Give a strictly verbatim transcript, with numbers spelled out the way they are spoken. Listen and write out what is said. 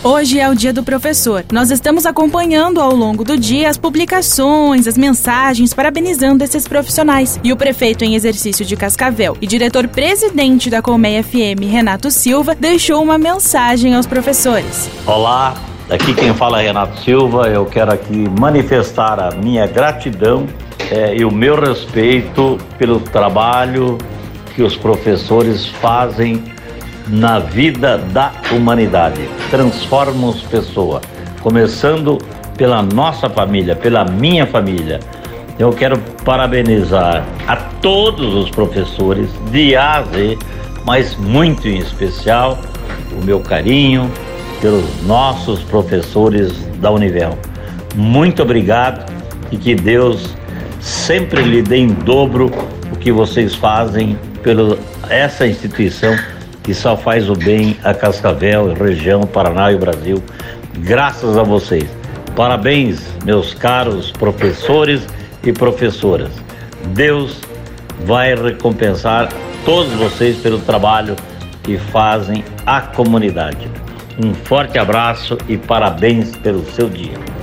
Hoje é o Dia do Professor. Nós estamos acompanhando ao longo do dia as publicações, as mensagens parabenizando esses profissionais. E o prefeito em exercício de Cascavel e diretor-presidente da Colmeia F M, Renato Silva, deixou uma mensagem aos professores. Olá, aqui quem fala é Renato Silva. Eu quero aqui manifestar a minha gratidão é, e o meu respeito pelo trabalho que os professores fazem na vida da humanidade. Transformamos pessoas, começando pela nossa família, pela minha família. Eu quero parabenizar a todos os professores de A a Z, mas muito em especial o meu carinho pelos nossos professores da Univel. Muito obrigado e que Deus sempre lhe dê em dobro o que vocês fazem pela essa instituição que só faz o bem a Cascavel, região, Paraná e Brasil, graças a vocês. Parabéns, meus caros professores e professoras. Deus vai recompensar todos vocês pelo trabalho que fazem à comunidade. Um forte abraço e parabéns pelo seu dia.